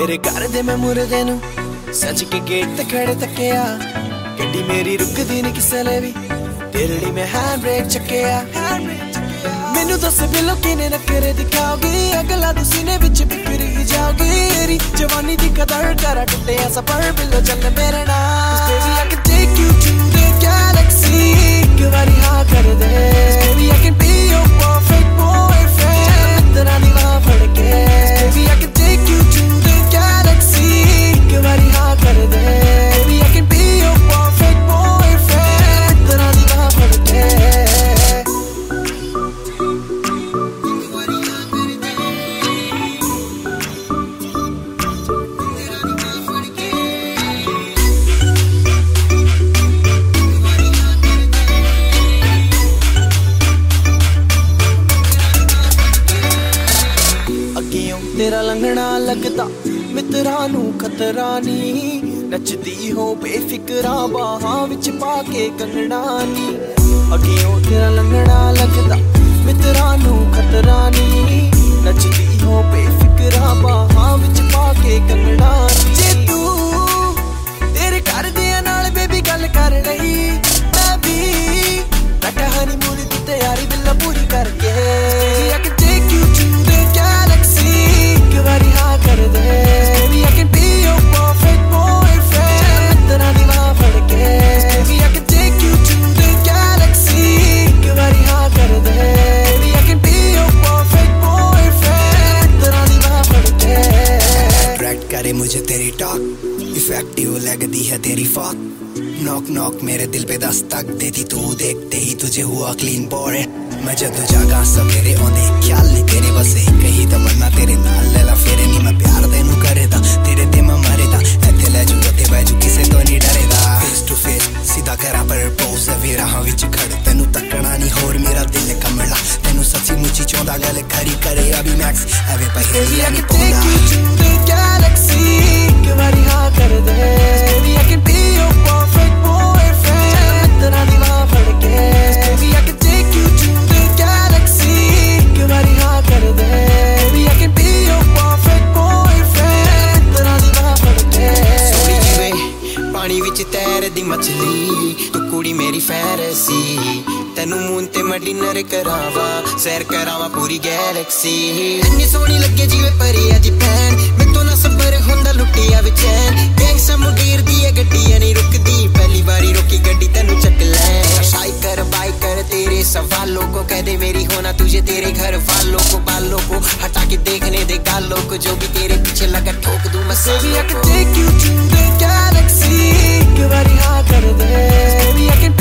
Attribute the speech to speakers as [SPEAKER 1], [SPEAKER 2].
[SPEAKER 1] तेरे घर दे मैं मुरदे नू सच के गेट ते खड़े तकिया गड्डी मेरी रुकदी नहीं किसे ले भी तेरे लिए मैं हैंड ब्रेक चकिया मैनू दस बिलो किने नखरे दिखाओगी अगला तू सीने विच बिखर ही जाओगी मेरी जवानी दी कदर करा टुटे सफर बिलो चल मेरे नाल baby I can take you to the galaxy एक बारी हाँ कर दे baby I can be your perfect boyfriend तेरा निगाह फड़ के baby I can take you to the galaxy एक बारी हाँ कर दे baby I can be your perfect boyfriend तेरा निगाह फड़ के तेरा लंघना लगता मित्रा नू खतरा नी नचदी हो बेफिक्रा बाहां विच पाके कंगना नी अगियों तेरा लंघना लगता मित्रा नू खतरा नी नचदी हो बेफिक्रा बाहां विच पाके कंगना नी जे तू तेरे घर दे नाल बेबी गल कर रही मैं भी बैठा हनीमून दी तैयारी बिल्ला पूरी करके I can take you to the galaxy बारी हाँ कर दे baby I can be your perfect boyfriend तेरा दीवाना फड़ के baby I can take you to the galaxy एक बारी हाँ कर दे baby I can be your perfect boyfriend तेरा दीवाना फड़ के
[SPEAKER 2] अट्रैक्ट करे मुझे तेरी टॉक इफेक्टिव लगती है तेरी फॉक नॉक नॉक मेरे दिल पे दस्तक देती तू देखते ही तुझे हुआ क्लीन बॉय मैं जदों जागा सवेरे आंदे ख्याल नहीं तेरे बस एक ही तमन्ना तेरे नाल लैला फेरे नहीं मैं प्यार तेनू करेदा तेरे ते मैं मरेदा इत्थे लै जू ते बैजू किसे तो नहीं डरेदा फेस टू फेस सीधा करा प्रपोज वे राहां विच खड़ तेनू तकना नहीं होर मेरा दिल कमला तेनू सच्ची मुच्ची चाहंदा गल खरी करे अभी मैक्स एवे पहेली नहीं
[SPEAKER 1] take you to the galaxy एक बारी हाँ कर दे baby I can be your perfect boyfriend तेरा दीवाना फड़ के baby I can take you to the galaxy एक बारी हाँ कर दे baby I can be your perfect boyfriend तेरा दीवाना फड़ के
[SPEAKER 3] सोनी जीवे पानी विच तैरदी मछली तू कुड़ी मेरी फैंटेसी तेनू मून ते मैं डिनर करावा सैर करावा पूरी गैलेक्सी इन्नी सोहनी लगे जीवे परी अजी भैन मैं तो ना सबर हुंदा लुटिया विच गैंग समुंदर दी गड्डी नहीं रुकदी पहली बारी रोकी गड्डी तेनू चक ले शाई कर बाई कर तेरे सवालों को कह दे मेरी होना तुझे तेरे घर वालों को बालों को हटा के देखने दे गालों को जो भी तेरे पीछे लगा ठोक दूं मैं
[SPEAKER 1] baby I can take you to the galaxy एक बारी हाँ कर दे baby I can